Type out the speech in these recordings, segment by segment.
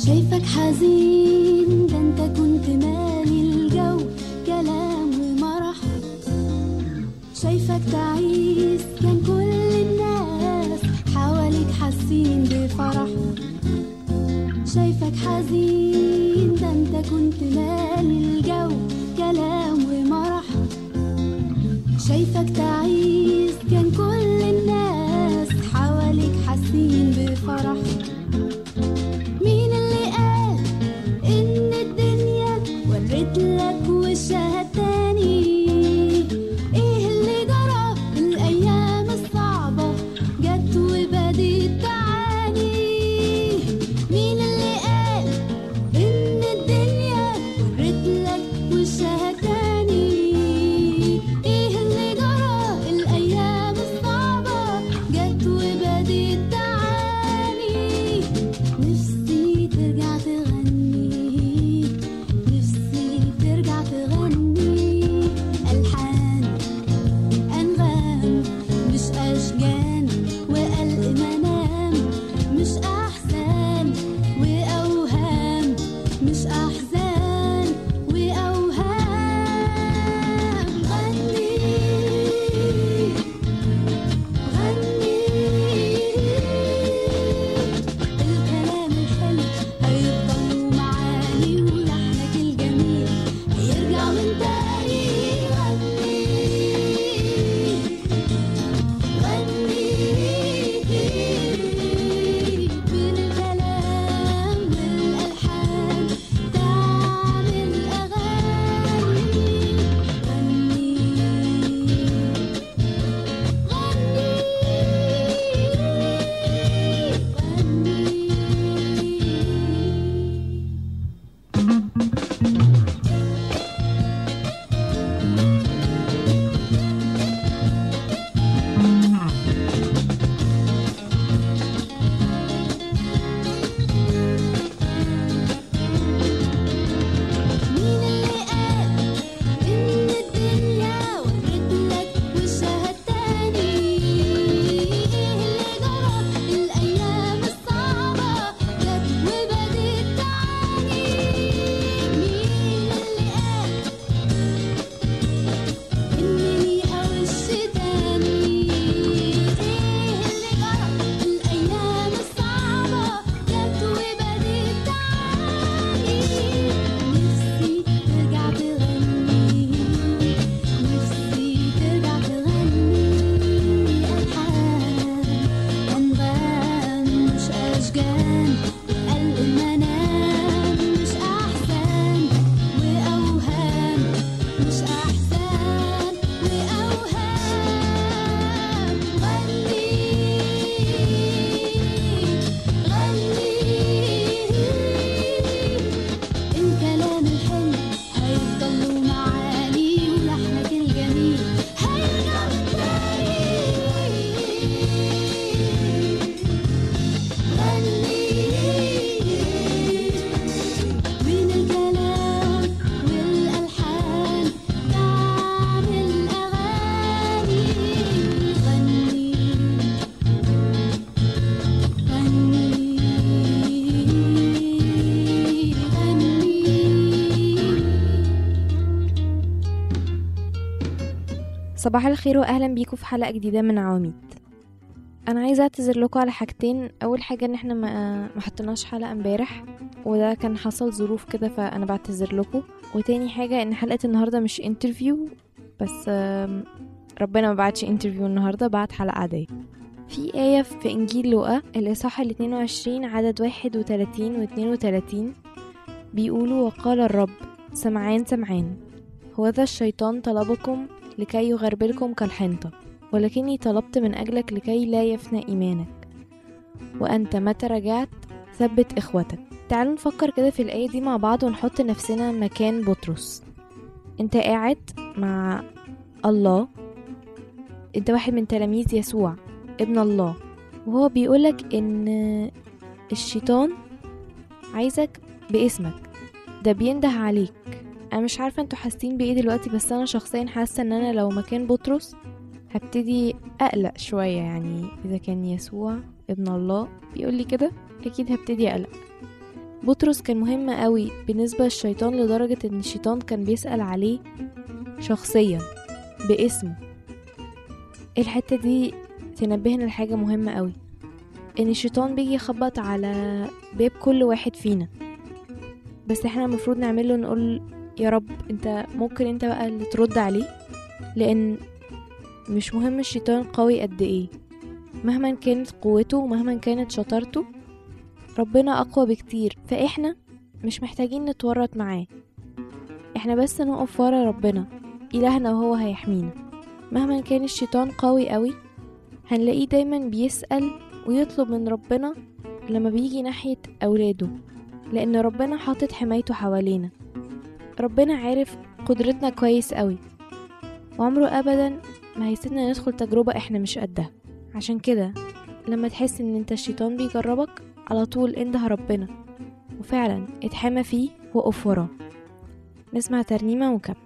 شايفك حزين، ده انت كنت مالي الجو كلام ومرح. شايفك تعيس، كان كل الناس حواليك حاسين بفرح. شايفك حزين، ده انت كنت مالي الجو كلام ومرح. شايفك تعيس، كان كل الناس حواليك حاسين بفرح. مين اللي قال إن الدنيا ورت لك وشها التاني؟ إيه اللي جرى؟ الأيام الصعبة جت وبدت تعاني. مين اللي قال إن الدنيا ورت لك وشها التاني؟ إيه اللي جرى؟ الأيام الصعبة جت وبدت تعاني. نفسي ترجع تغني، نفسي ترجع تغني ألحان أنغام، مش أشجان وقلق منام، مش أحزان وأوهام، مش أحزان وأوهام. غني غني، الكلام الحلو هيفضل معاني، ولحنك الجميل هيرجع من تاني. غني غني، بين الكلام والألحان تعمل أغاني. غني مين اللي قال إن الدنيا ورت لك وشها التاني؟ إيه اللي جرى؟ الأيام الصعبة جت وبدت تعاني. مين اللي قال إن ليها وش تاني؟ إيه اللي جرى؟ الأيام الصعبة جت وبدت تعاني. نفسي ترجع تغني، نفسي ترجع تغني ألحان أنغام، مش أشجان وقلق منام، مش أحزان وأوهام، مش أحزان وأوهام. غني غني، الكلام الحلو هيفضل معاني، ولحنك الجميل هيرجع من تاني. غني من الكلام والألحان تعمل أغاني. غني غني صباح الخير واهلا بيكم في حلقه جديده من عواميد. انا عايزه اعتذر لكم على حاجتين. اول حاجه ان احنا ما حطيناش حلقه امبارح، وده كان حصل ظروف كده فانا بعتذر لكم. وتاني حاجه ان حلقه النهارده مش انترفيو، بس ربنا ما بعتش انترفيو النهارده، بعت حلقه عاديه. في آية في إنجيل لوقا الإصحاح 22 عدد 31 و 32 بيقولوا: وقال الرب سمعان سمعان، هوذا الشيطان طلبكم لكي يغربلكم كالحنطة، ولكني طلبت من أجلك لكي لا يفنى إيمانك، وأنت متى رجعت ثبت إخوتك. تعالوا نفكر كده في الآية دي مع بعض ونحط نفسنا مكان بطرس. انت قاعد مع الله، انت واحد من تلاميذ يسوع ابن الله، وهو بيقولك ان الشيطان عايزك باسمك، ده بينده عليك. انا مش عارفة انتوا حاسين بايه دلوقتي، بس انا شخصيا حاسة ان انا لو مكان بطرس هبتدي اقلق شوية. يعني اذا كان يسوع ابن الله بيقولي كده اكيد هبتدي اقلق. بطرس كان مهم قوي بالنسبة للشيطان لدرجة ان الشيطان كان بيسأل عليه شخصيا باسمه. الحتة دي تنبهنا لحاجة مهمة قوي، ان الشيطان بيجي يخبط على باب كل واحد فينا، بس احنا المفروض نعمله نقول يا رب انت ممكن انت بقى اللي ترد عليه، لان مش مهم الشيطان قوي قد ايه، مهما كانت قوته ومهما كانت شطارته ربنا اقوى بكتير. فاحنا مش محتاجين نتورط معاه، احنا بس نقف ورا ربنا الهنا وهو هيحمينا. مهما كان الشيطان قوي قوي هنلاقيه دايما بيسأل ويطلب من ربنا لما بيجي ناحية اولاده، لان ربنا حاطط حمايته حوالينا. ربنا عارف قدرتنا كويس قوي، وعمره ابدا ما هيسيبنا ندخل تجربة احنا مش قدها. عشان كده لما تحس ان انت الشيطان بيجربك على طول انده ربنا وفعلا اتحامى فيه وقف وراه. نسمع ترنيمة ونكمل.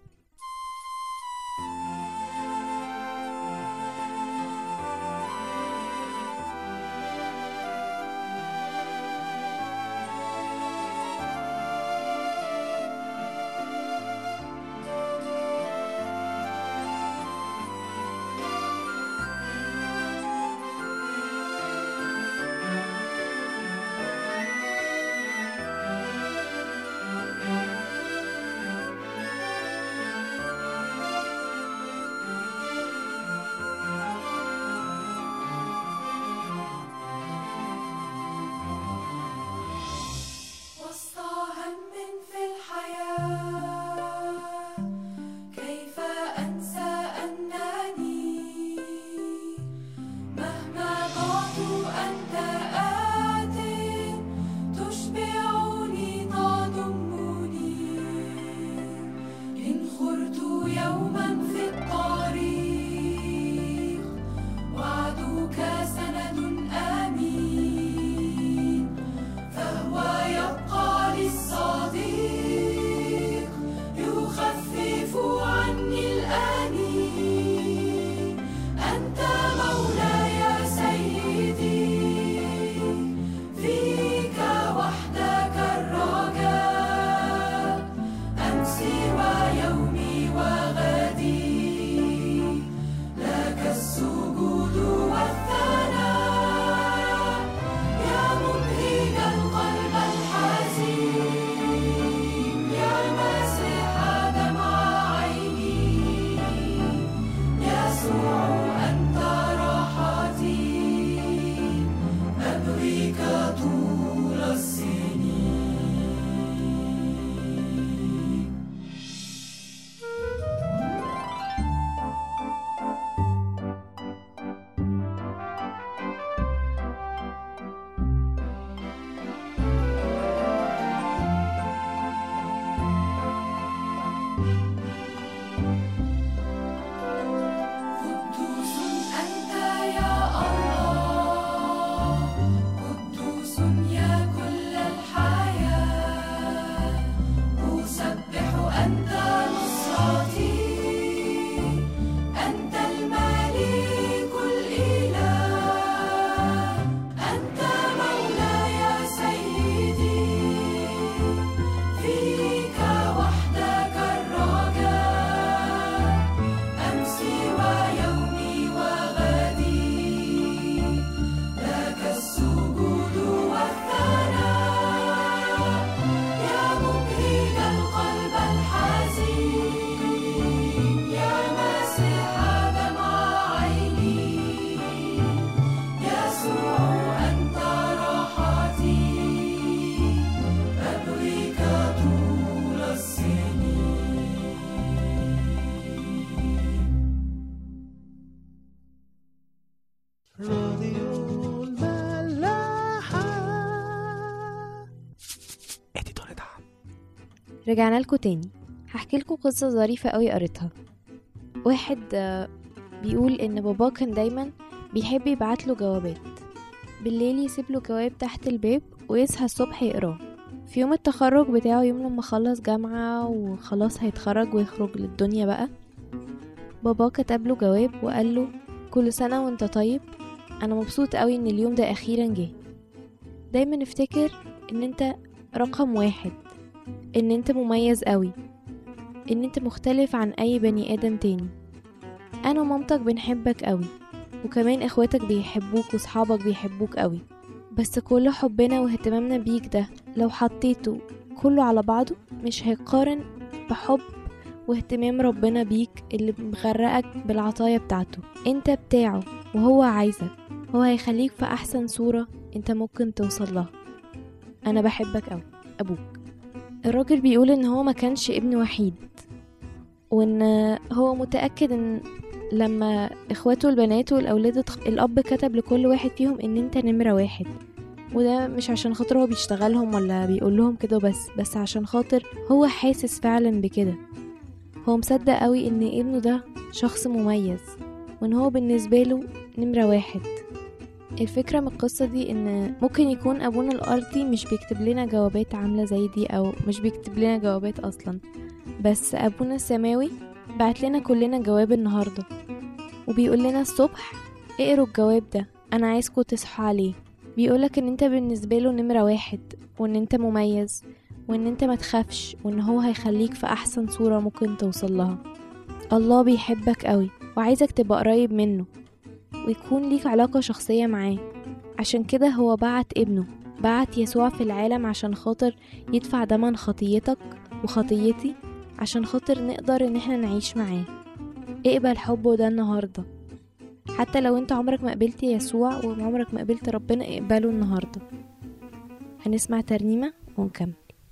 رجعنا لكم تاني. هحكي لكم قصة ظريفة قوي قريتها. واحد بيقول ان باباه كان دايما بيحب يبعت له جوابات بالليل، يسيب له جواب تحت الباب ويصحى الصبح يقراه. في يوم التخرج بتاعه، يوم لما خلص جامعة وخلاص هيتخرج ويخرج للدنيا بقى، باباه كتب له جواب وقال له كل سنة وانت طيب، انا مبسوط قوي ان اليوم ده اخيرا جه. دايما افتكر ان انت رقم 1 ان انت مميز قوي، ان انت مختلف عن اي بني ادم تاني. انا ومامتك بنحبك قوي، وكمان اخواتك بيحبوك وصحابك بيحبوك قوي، بس كل حبنا واهتمامنا بيك ده لو حطيته كله على بعضه مش هيقارن بحب واهتمام ربنا بيك اللي مغرقك بالعطايا بتاعته. انت بتاعه وهو عايزك، هو هيخليك في احسن صورة انت ممكن توصل لها. انا بحبك قوي ابوك. الراجل بيقول ان هو ما كانش ابن وحيد، وان هو متأكد ان لما اخواته البنات والاولاد الاب كتب لكل واحد فيهم ان انت نمرة 1، وده مش عشان خاطر هو بيشتغلهم ولا بيقول لهم كده بس عشان خاطر هو حاسس فعلا بكده. هو مصدق قوي ان ابنه ده شخص مميز، وان هو بالنسبة له نمرة 1. الفكرة من القصة دي ان ممكن يكون ابونا الارضي مش بيكتب لنا جوابات عاملة زي دي، او مش بيكتب لنا جوابات اصلا، بس ابونا السماوي بعت لنا كلنا جواب النهاردة، وبيقول لنا الصبح اقروا الجواب ده، انا عايزكم تصحوا عليه. بيقولك ان انت بالنسبة له نمرة 1، وان انت مميز، وان انت ما تخافش، وان هو هيخليك في احسن صورة ممكن توصل لها. الله بيحبك قوي وعايزك تبقى قريب منه ويكون ليك علاقة شخصية معاه. عشان كده هو بعت ابنه، بعت يسوع في العالم عشان خاطر يدفع دمن خطيتك وخطيتي، عشان خاطر نقدر ان احنا نعيش معاه. اقبل حبه ده النهاردة، حتى لو انت عمرك ما قبلت يسوع وعمرك ما قبلت ربنا، اقبله النهاردة. هنسمع ترنيمة ونكمل.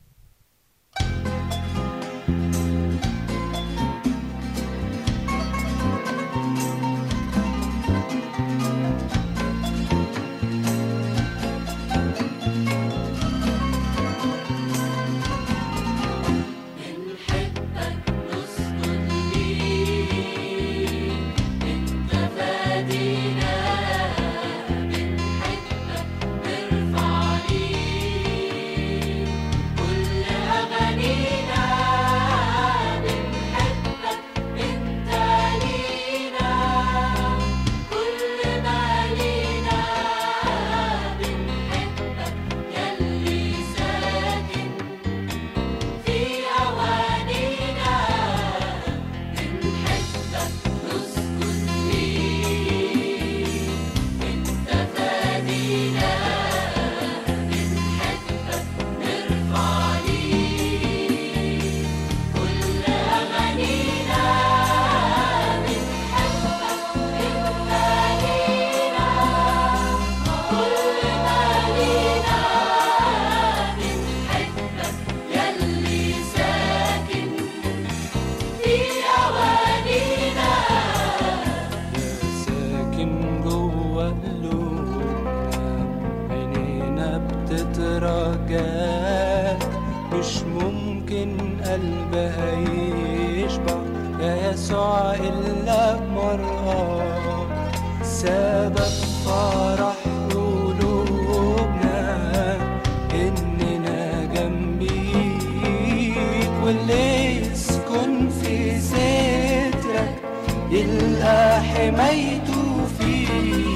بتترجاك، مش ممكن قلبها يشبع يا يسوع إلا بمرأة، سبب فرح قلوبنا إننا جنبيك، واللي يسكن في سترك يلقى حمايته فيك.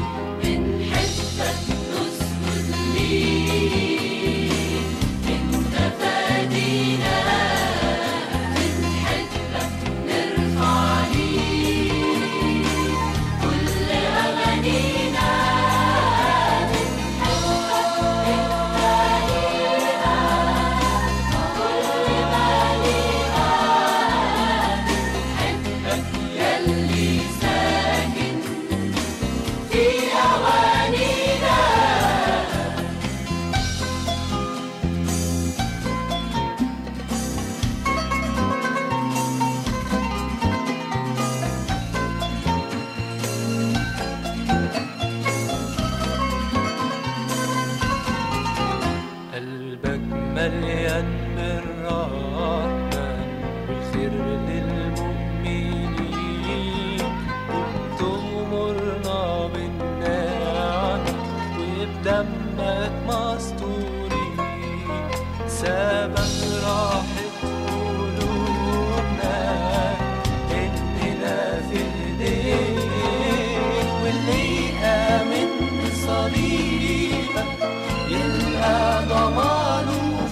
مليان بالرحمة والخير للمؤمنين، وبتغمرنا بالنعمة وبدمك مستورين، سبب راحة قلوبنا إننا في إيديك، واللي يآمن بصليبك يلقى ضمانه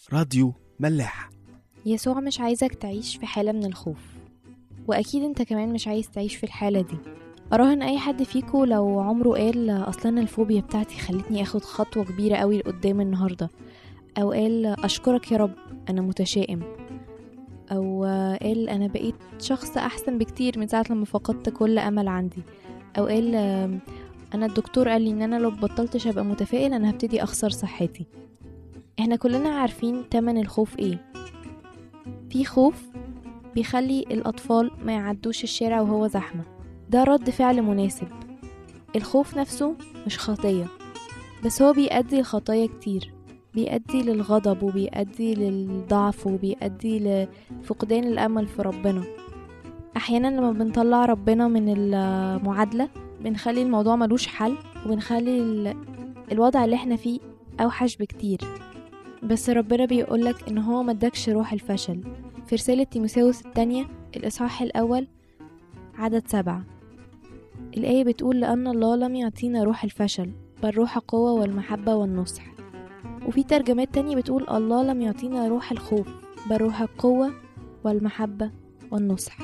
راديو ملاح. يسوع مش عايزك تعيش في حالة من الخوف، وأكيد أنت كمان مش عايز تعيش في الحالة دي. أراهن أي حد فيكو لو عمره قال أصلا الفوبيا بتاعتي خلتني أخد خطوة كبيرة قوي لقدام النهاردة، أو قال أشكرك يا رب أنا متشائم، أو قال أنا بقيت شخص أحسن بكتير من ساعة لما فقدت كل أمل عندي، أو قال أنا الدكتور قال لي إن أنا لو بطلتش أبقى متفائل أنا هبتدي أخسر صحتي. إحنا كلنا عارفين تمن الخوف إيه. في خوف بيخلي الأطفال ما يعدوش الشارع وهو زحمة، ده رد فعل مناسب. الخوف نفسه مش خطية، بس هو بيؤدي لخطايا كتير، بيؤدي للغضب وبيؤدي للضعف وبيؤدي لفقدان الأمل في ربنا. أحيانا لما بنطلع ربنا من المعادلة بنخلي الموضوع ملوش حل، وبنخلي الوضع اللي احنا فيه أوحش بكتير. بس ربنا بيقولك إن هو مدكش روح الفشل. في رسالة تيموثاوس الثانية الإصحاح الأول عدد 7 الآية بتقول لأن الله لم يعطينا روح الفشل بل روح القوة والمحبة والنصح. وفي ترجمات تانية بتقول الله لم يعطينا روح الخوف بل روح القوة والمحبة والنصح.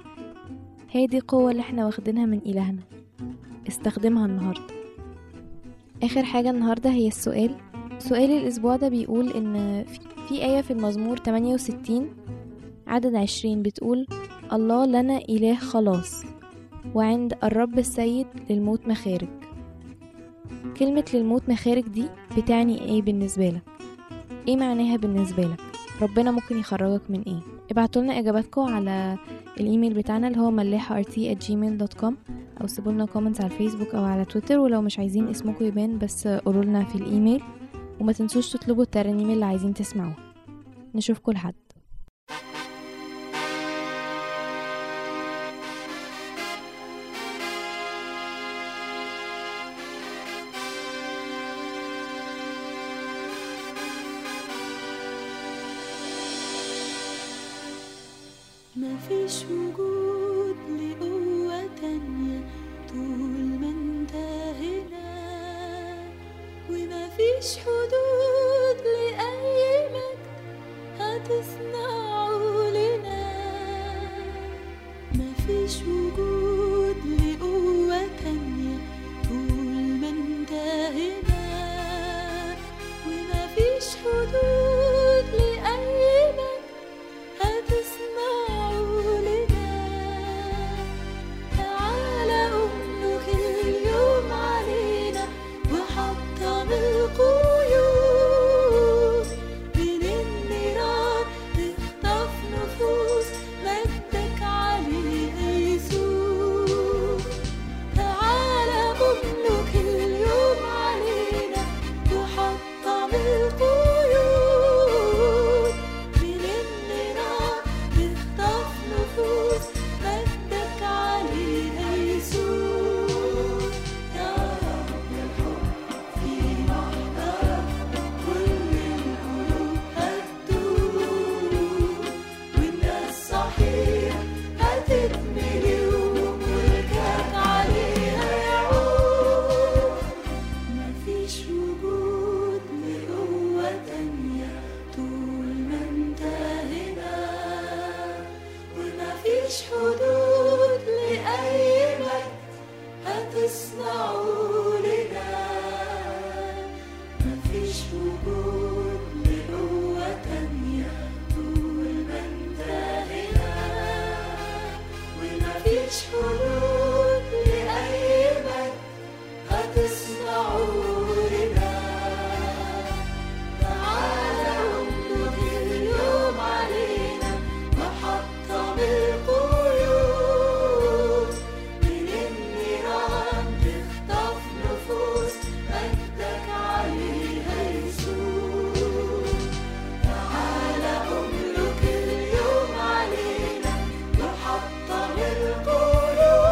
هي دي القوة اللي احنا واخدينها من إلهنا، استخدمها النهاردة. آخر حاجة النهاردة هي السؤال الأسبوع ده بيقول إن في آية في المزمور 68 عدد 20 بتقول الله لنا إله خلاص وعند الرب السيد للموت مخارج. كلمة للموت مخارج دي بتعني ايه بالنسبة لك؟ ايه معناها بالنسبة لك؟ ربنا ممكن يخرجك من ايه؟ ابعتولنا اجاباتكم على الايميل بتاعنا اللي هو ملاحة@gmail.com، او سيبولنا كومنتس على الفيسبوك او على تويتر. ولو مش عايزين اسمكم يبان بس قولولنا في الايميل، وما تنسوش تطلبوا الترانيم اللي عايزين تسمعوها. نشوفكم لحد. مفيش وجود لقوة تانية طول ما انت هنا، ومفيش حدود لأي مجد هتصنعه لنا. مفيش وجود لقوة تانية طول ما انت هنا، ومفيش حدود لأي مجد هتصنعه لنا. تعالى أملك اليوم علينا وحطم القيود، من النيران تخطف نفوس مجدك عليها يسوع. تعالى أملك اليوم علينا وحطم القيود، من النيران تخطف نفوس مجدك عليها يسوع. يا رب الحب في محضرك كل القلوب هتدوب، والناس صحيح هتتملي وملكك عليها يعود. مفيش وجود لقوة تانية طول ما انت هنا، ومفيش حدود لأي مجد هتصنعه لنا. مفيش وجود لقوة تانية طول ما انت هنا، ومفيش حدود لأي مجد هتصنعه لنا. تعالى أملك اليوم علينا وحطم القيود، من النيران تخطف نفوس مجدك عليها يسوع. تعالى أملك اليوم علينا وحطم القيود،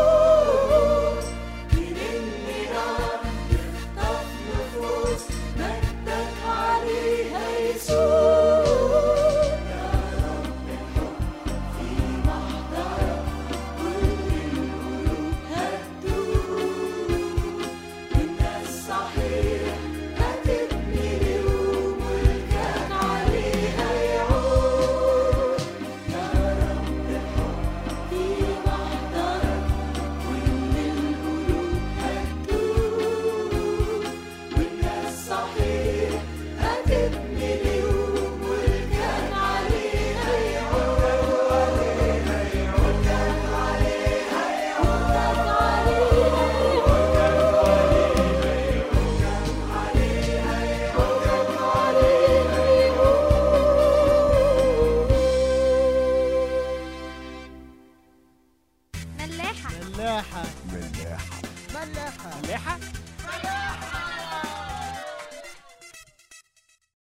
ملاحة ملاحة ملاحة